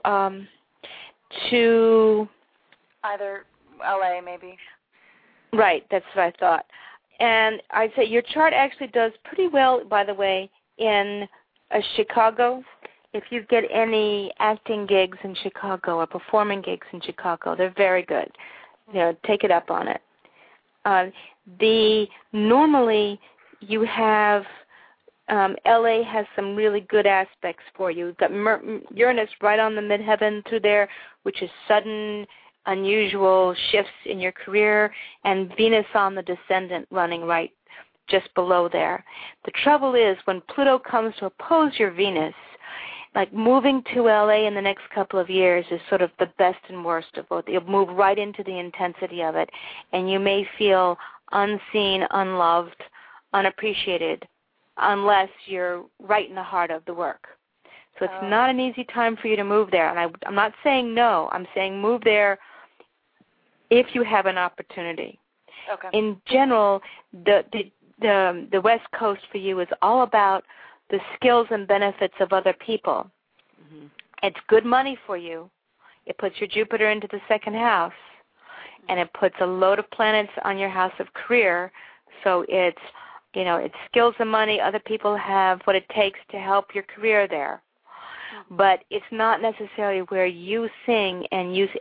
either LA, maybe.
Right, that's what I thought. And I'd say your chart actually does pretty well, by the way, in Chicago. If you get any acting gigs in Chicago or performing gigs in Chicago, they're very good. Take it up on it. Normally you have LA has some really good aspects for you. You've got Uranus right on the midheaven through there, which is sudden, unusual shifts in your career, and Venus on the descendant running right just below there. The trouble is when Pluto comes to oppose your Venus, like moving to LA in the next couple of years is sort of the best and worst of both. You'll move right into the intensity of it, and you may feel unseen, unloved, unappreciated, unless you're right in the heart of the work. So it's not an easy time for you to move there. And I'm not saying no. I'm saying move there if you have an opportunity.
Okay.
In general, the West Coast for you is all about the skills and benefits of other people. Mm-hmm. It's good money for you. It puts your Jupiter into the second house, and it puts a load of planets on your house of career. So it's skills and money. Other people have what it takes to help your career there. But it's not necessarily where you sing and you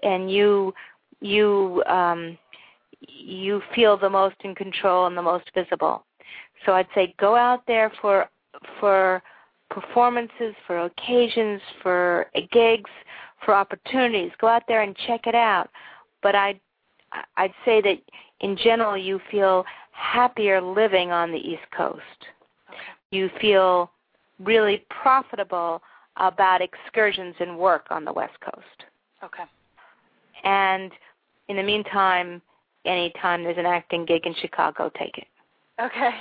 feel the most in control and the most visible. So I'd say go out there for performances, for occasions, for gigs, for opportunities. Go out there and check it out. But I'd say that in general you feel happier living on the East Coast.
Okay.
You feel really profitable about excursions and work on the West Coast.
Okay.
And in the meantime, anytime there's an acting gig in Chicago, take it.
Okay.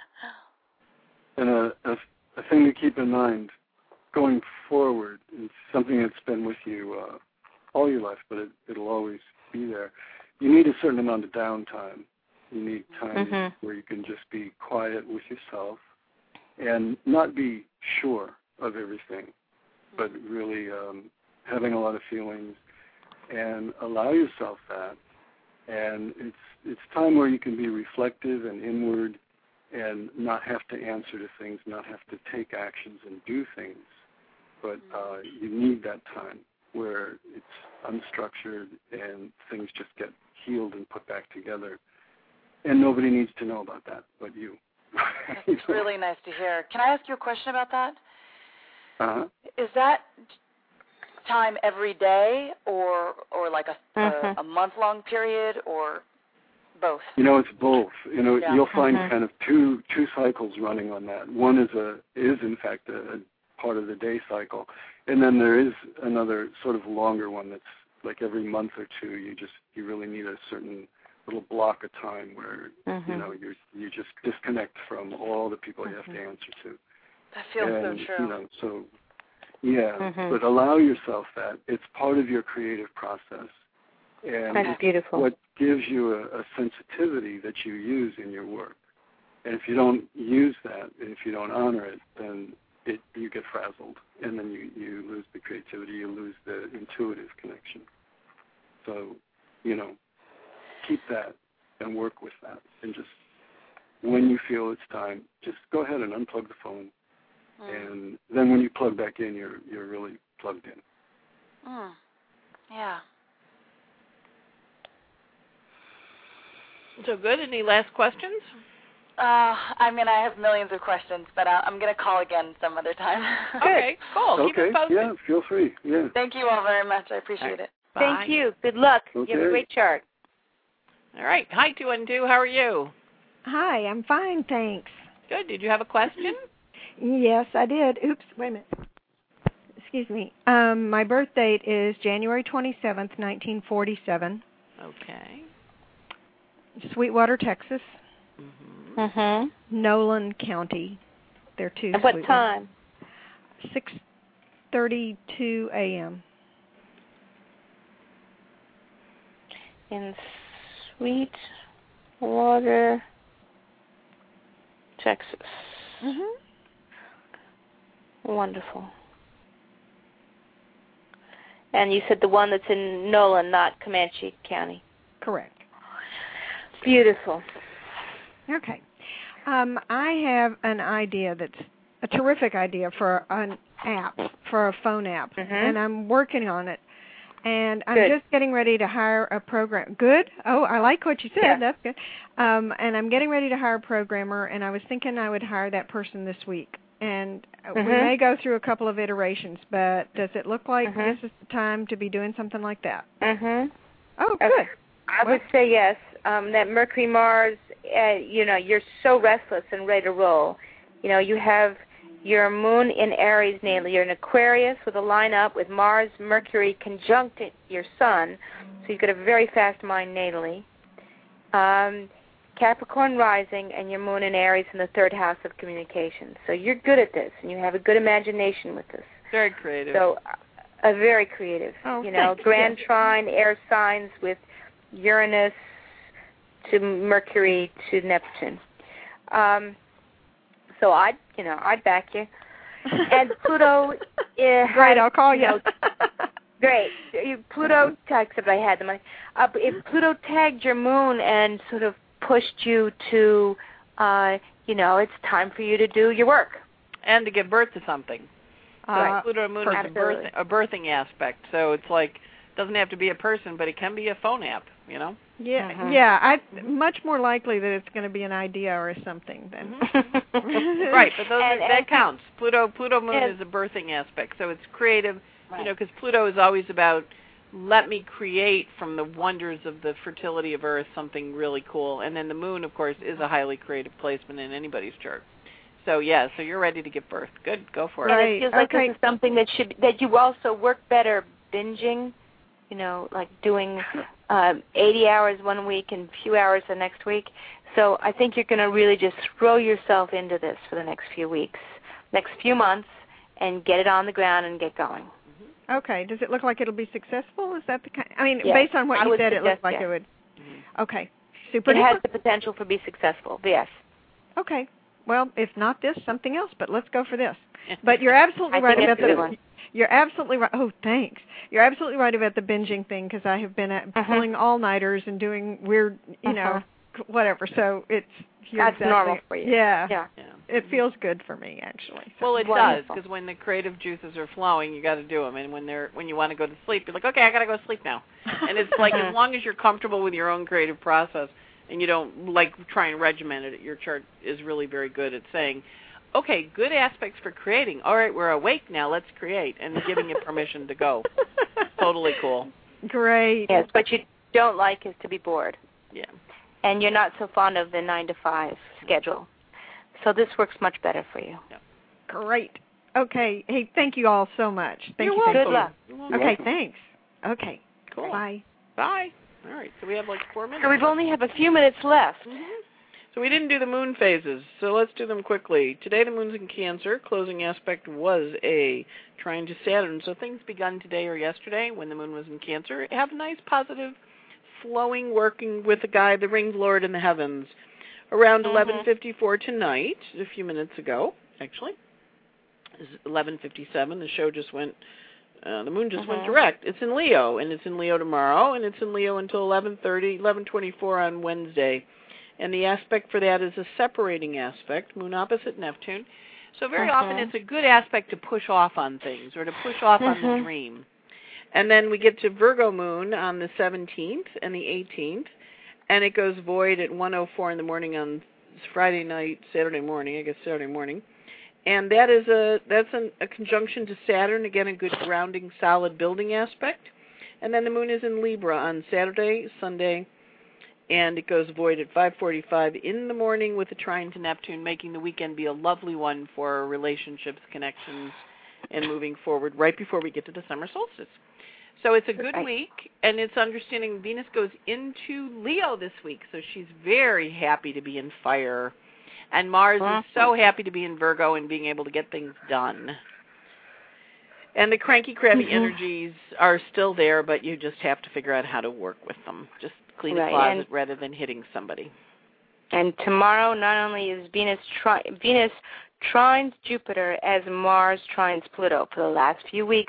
And a thing to keep in mind going forward is something that's been with you all your life, but it'll always be there. You need a certain amount of downtime. You need time where you can just be quiet with yourself and not be sure of everything, but really having a lot of feelings, and allow yourself that. And it's time where you can be reflective and inward and not have to answer to things, not have to take actions and do things. But you need that time where it's unstructured and things just get healed and put back together. And nobody needs to know about that but you.
That's really nice to hear. Can I ask you a question about that?
Uh-huh.
Is that time every day or like a month-long period or both?
It's both.
Yeah.
You'll find kind of two cycles running on that. One is in fact a part of the day cycle, and then there is another sort of longer one that's like every month or two. You really need a certain little block of time where you just disconnect from all the people you have to answer to.
That feels so true.
But allow yourself that. It's part of your creative process. And
that's beautiful.
What gives you a sensitivity that you use in your work. And if you don't use that, and if you don't honor it, then you get frazzled, and then you lose the creativity, you lose the intuitive connection. So, keep that and work with that. And just when you feel it's time, just go ahead and unplug the phone. And then when you plug back in, you're really plugged in.
Yeah.
So good. Any last questions?
I have millions of questions, but I'm going to call again some other time.
Okay, cool. Keep it posted.
Yeah, feel free. Yeah.
Thank you all very much. I appreciate it.
Bye.
Thank you. Good luck.
Okay.
You have a great chart.
All right. Hi, 212. How are you?
Hi, I'm fine, thanks.
Good. Did you have a question?
Yes, I did. Oops, wait a minute. Excuse me. My birth date is January 27th, 1947.
Okay.
Sweetwater, Texas.
Mm-hmm.
Nolan County. They're two.
At what time?
6:32 a.m.
In Sweetwater, Texas.
Mm-hmm.
Wonderful. And you said the one that's in Nolan, not Comanche County.
Correct.
Beautiful.
Okay. I have an idea that's a terrific idea for an app, for a phone app, and I'm working on it. And I'm just getting ready to hire a program. Good? Oh, I like what you said.
Yeah.
That's good. And I'm getting ready to hire a programmer, and I was thinking I would hire that person this week. And we may go through a couple of iterations, but does it look like this is the time to be doing something like that? Oh, good.
I would say yes. That Mercury-Mars, you're so restless and ready to roll. You have your moon in Aries natally. You're in Aquarius with a line up with Mars, Mercury conjunct your sun, so you've got a very fast mind natally. Capricorn rising and your moon in Aries in the third house of communication. So you're good at this, and you have a good imagination with this.
Very creative.
So, very creative.
Oh,
Grand trine, air signs with Uranus, to Mercury to Neptune. So I'd back you. And Pluto is
great. I'll call you.
Great. Pluto, except I had the money. If Pluto tagged your moon and sort of pushed you to, it's time for you to do your work.
And to give birth to something. So Pluto and Moon is a birthing aspect. So it's like, it doesn't have to be a person, but it can be a phone app,
Yeah, yeah. Much more likely that it's going to be an idea or something then.
Right, but that counts. Pluto Moon is a birthing aspect, so it's creative. Right. Because Pluto is always about, let me create from the wonders of the fertility of Earth something really cool. And then the Moon, of course, is a highly creative placement in anybody's chart. So so you're ready to give birth. Good, go for it.
And it feels like this is something that you also work better binging, like doing 80 hours one week and a few hours the next week. So I think you're going to really just throw yourself into this for the next few weeks, next few months, and get it on the ground and get going.
Okay. Does it look like it'll be successful? Is that the kind? I mean,
yes,
based on what you said, it looks like it would. Okay. Super.
It has the potential for be successful. Yes.
Okay. Well, if not this, something else. But let's go for this. But you're absolutely right about the. You're absolutely right. Oh, thanks. You're absolutely right about the binging thing because I have been pulling all-nighters and doing weird, whatever. So
that's normal for you.
Yeah. It feels good for me, actually.
So. Well, it does, because when the creative juices are flowing, you got to do them. And when you want to go to sleep, you're like, okay, I got to go to sleep now. And it's like, as long as you're comfortable with your own creative process and you don't like try and regiment it, your chart is really very good at saying, okay, good aspects for creating. All right, we're awake now. Let's create, and giving it permission to go. Totally cool.
Great.
Yes, what you don't like is to be bored.
Yeah.
And you're not so fond of the 9 to 5 schedule. So this works much better for you.
Yeah.
Great. Okay. Hey, thank you all so much. Thank you.
Good luck.
Okay, thanks. Okay.
Cool.
Bye.
Bye. All right, so we have like 4 minutes.
So we've only have a few minutes left.
Mm-hmm. So we didn't do the moon phases, so let's do them quickly. Today the moon's in Cancer. Closing aspect was a trine to Saturn. So things begun today or yesterday when the moon was in Cancer have a nice positive flowing working with the guy, the ringed lord in the heavens. Around 11:54 tonight, a few minutes ago, actually. It's 11:57. The show just went, the moon just went direct. It's in Leo, and it's in Leo tomorrow, and it's in Leo until 11:24 on Wednesday. And the aspect for that is a separating aspect, moon opposite Neptune. So very often it's a good aspect to push off on things or to push off on the dream. And then we get to Virgo moon on the 17th and the 18th. And it goes void at 1:04 in the morning on Friday night, Saturday morning, And that's a conjunction to Saturn, again a good grounding, solid building aspect. And then the moon is in Libra on Saturday, Sunday, and it goes void at 5:45 in the morning with a trine to Neptune, making the weekend be a lovely one for relationships, connections, and moving forward right before we get to the summer solstice. So it's a good week, and it's understanding Venus goes into Leo this week, so she's very happy to be in fire. And Mars is so happy to be in Virgo and being able to get things done. And the cranky, crabby energies are still there, but you just have to figure out how to work with them. Just clean a closet rather than hitting somebody.
And tomorrow not only is Venus trines Jupiter as Mars trines Pluto. For the last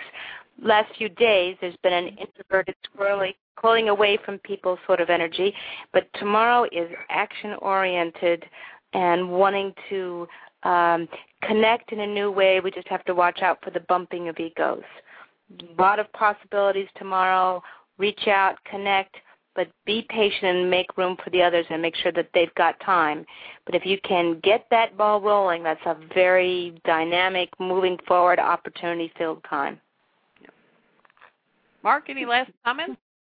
few days, there's been an introverted, squirrely, pulling away from people sort of energy. But tomorrow is action-oriented and wanting to connect in a new way. We just have to watch out for the bumping of egos. A lot of possibilities tomorrow. Reach out, connect, but be patient and make room for the others and make sure that they've got time. But if you can get that ball rolling, that's a very dynamic, moving forward, opportunity-filled time.
Mark, any last comments?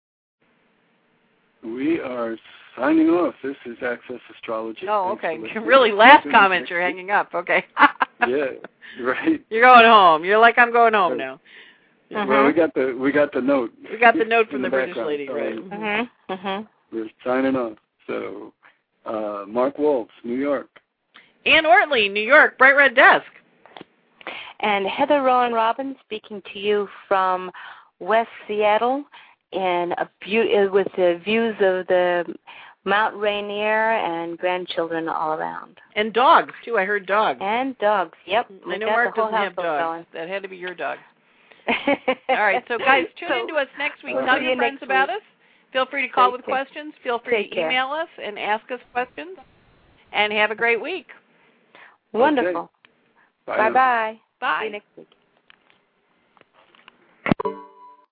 We are signing off. This is Access Astrology.
Oh, okay. Really, last comment, you're hanging up. Okay.
Yeah, right.
You're going home. You're like, I'm going home now.
Well, we got the note.
We got the note from the British lady, right?
We're signing off. So, Mark Wolves, New York.
Ann Ortley, New York, Bright Red Desk.
And Heather Rowan Robbins speaking to you from West Seattle, and with the views of the Mount Rainier and grandchildren all around.
And dogs, too. I heard dogs.
And dogs, yep.
I know Mark doesn't have dogs.
Going.
That had to be your dog. All right, so guys, tune into us next week. Tell your friends about us. Feel free to call with questions. Feel free to email us and ask us questions. And have a great week.
Wonderful.
Okay.
Bye-bye.
Bye.
See you next week.